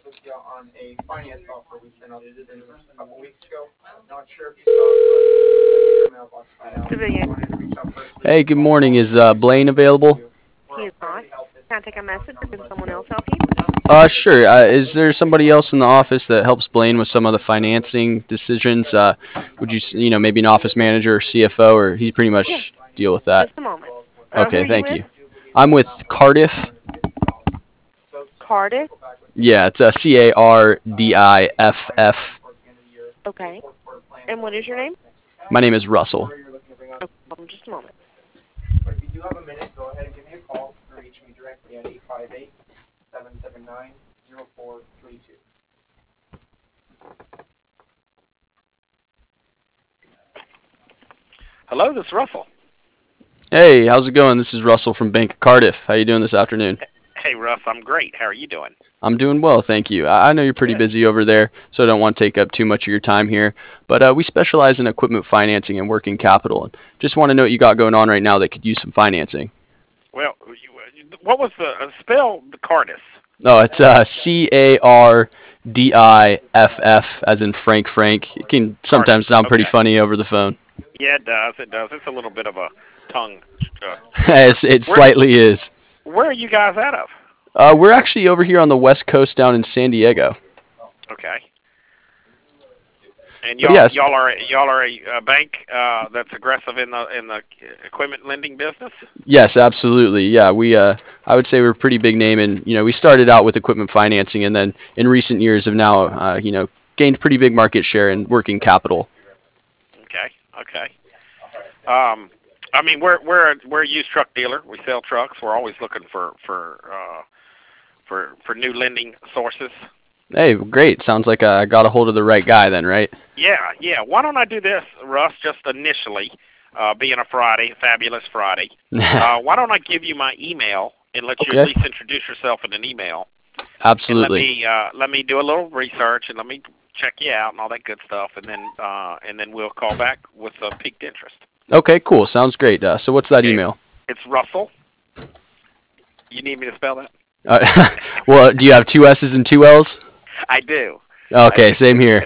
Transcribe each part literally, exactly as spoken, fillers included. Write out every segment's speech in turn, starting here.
Civilian. Hey, good morning. Is uh, Blaine available? He is not. Can I take a message or can someone else help you? Uh, sure. Uh, is there somebody else in the office that helps Blaine with some of the financing decisions? Uh, would you, s- you know, maybe an office manager or C F O, or he pretty Yes, much deal with that? just a moment. Uh, who Okay, are you thank with? you. I'm with Cardiff. Cardiff. Yeah, it's uh, C A R D I F F. Okay. And what is your name? My name is Russell. Okay, hold on just a moment. Hello, this is Russell. Hey, how's it going? This is Russell from Bank of Cardiff. How you doing this afternoon? Hey, Russ, I'm great. How are you doing? I'm doing well, thank you. I I know you're pretty Good. busy over there, so I don't want to take up too much of your time here. But uh, we specialize in equipment financing and working capital. And just want to know what you got going on right now that could use some financing. Well, you, what was the uh, spell the Cardis? No, it's uh, C A R D I F F, as in Frank Frank. It can Cardis. sometimes sound pretty Okay. funny over the phone. Yeah, it does. It does. It's a little bit of a tongue uh, twister. It's, it Where slightly is. Where are you guys out of? Uh, we're actually over here on the West Coast down in San Diego. Okay. And But y'all yes, y'all are y'all are a, a bank uh, that's aggressive in the in the equipment lending business. yes, absolutely. Yeah, we uh, I would say we're a pretty big name, and you know, we started out with equipment financing, and then in recent years have now, uh, you know, gained pretty big market share in working capital. Okay. Okay. Um, I mean, we're we're a, we're a used truck dealer. We sell trucks. We're always looking for for uh, for for new lending sources. Hey, great. Sounds like I got a hold of the right guy then, right? Yeah, yeah. Why don't I do this, Russ? Just initially, uh, being a Friday, fabulous Friday. Uh, why don't I give you my email and let you at Okay, least introduce yourself in an email, and let absolutely. me uh, let me do a little research and let me check you out and all that good stuff, and then uh, and then we'll call back with uh, peaked interest. Okay, cool. Sounds great. Uh, so what's that Okay, email? it's Russell. You need me to spell that? Uh, well, do you have two S's and two L's? I do. I Okay, do. same here.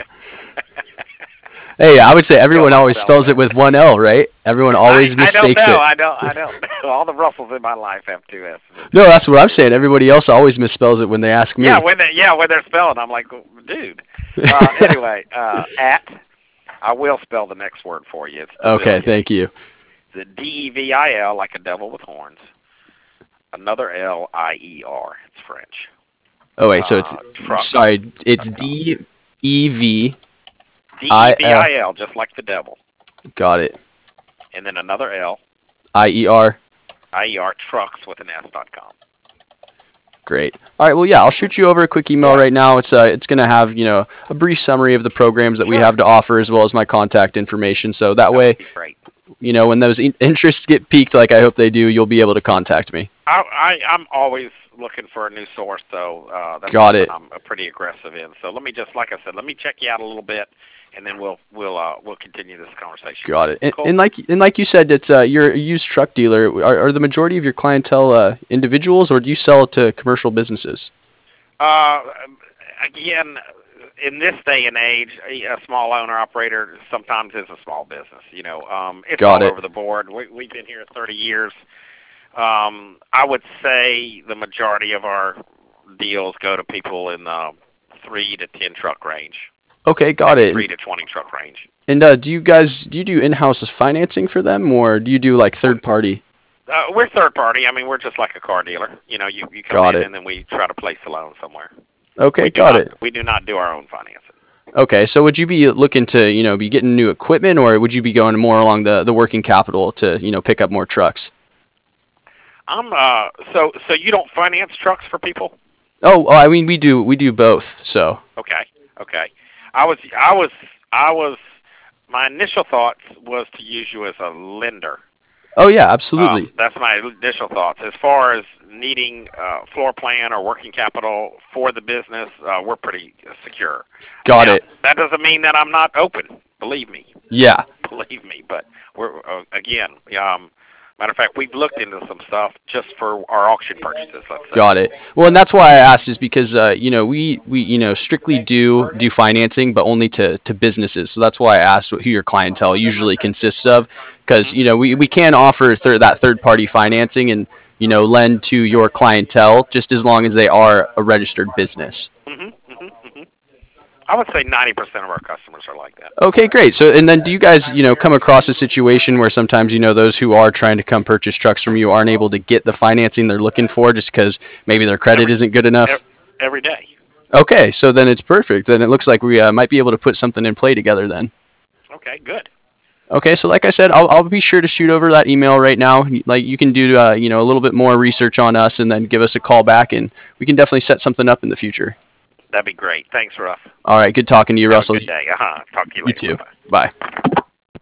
Hey, I would say Kill everyone always myself spells it there. with one L, right? Everyone I always I don't mistakes know. it. I don't I don't know. All the Russells in my life have two S's and No, two that's L's. what I'm saying. Everybody else always misspells it when they ask Yeah, me. when they yeah when they're spelling, I'm like, dude. Uh, anyway, uh, at I will spell the next word for you. It's Okay, Devilian. thank you. The D E V I L, like a devil with horns. Another L I E R. It's French. Oh wait, so it's Uh, trucks sorry, it's dot com. D E V D E I V L. I L, just like the devil. Got it. And then another L I E R. I E R. Trucks with an S dot com. Great. All right. Well, yeah, I'll shoot you over a quick email Yeah. right now. It's uh, it's gonna have you know a brief summary of the programs that we Sure. have to offer, as well as my contact information. So that That way, would be great. you know, when those in- interests get peaked, like I hope they do, you'll be able to contact me. I, I I'm always looking for a new source, so uh, that's Got something it. I'm uh, pretty aggressive in. So let me just, like I said, let me check you out a little bit, and then we'll we'll uh, we'll continue this conversation. Got it. And, Cool. and like and like you said, it's uh, you're a used truck dealer. Are, are the majority of your clientele uh, individuals, or do you sell to commercial businesses? Uh, again, in this day and age, a, a small owner operator sometimes is a small business. You know, um, it's Got all it. over the board. We, we've been here thirty years. Um, I would say the majority of our deals go to people in the three to ten truck range, Okay, got maybe it. three And, to twenty truck range. and uh, do you guys do you do in-house financing for them, or do you do like Well, third party? Uh, we're third party. I mean, we're just like a car dealer. You know, you, you come Got in it. and then we try to place the loan somewhere. Okay, We do got not it. we do not do our own financing. Okay, so would you be looking to, you know, be getting new equipment, or would you be going more along the, the working capital to, you know, pick up more trucks? I'm uh so so you don't finance trucks for people? Oh, oh, I mean, we do we do both. So, Okay, okay. I was I was I was my initial thoughts was to use you as a lender. oh yeah, Um, absolutely. that's my initial thoughts. As far as needing uh, floor plan or working capital for the business, uh, we're pretty secure. Got Now, it. that doesn't mean that I'm not open. Believe me, Yeah. believe me. But we're uh, again, um, Matter of fact, we've looked into some stuff just for our auction purchases. Let's say. Got it. Well, and that's why I asked is because uh, you know we we you know strictly do do financing, but only to to businesses. So that's why I asked what, who your clientele usually consists of, because Mhm. you know we we can offer thir- that third party financing and you know lend to your clientele just as long as they are a registered business. Mhm. Mhm. Mhm. I would say ninety percent of our customers are like that. Okay, great. So, and then do you guys, you know, come across a situation where sometimes, you know, those who are trying to come purchase trucks from you aren't able to get the financing they're looking for just because maybe their credit Every isn't good ev- enough? every day. Okay, so then it's perfect. Then it looks like we uh, might be able to put something in play together then. Okay, good. Okay, so like I said, I'll, I'll be sure to shoot over that email right now. Like you can do, uh, you know, a little bit more research on us and then give us a call back, and we can definitely set something up in the future. That'd be great. Thanks, Russ. All right, good talking to you, Have a Russell. good day. Uh huh. Talk to you You later. too. Bye bye. Bye.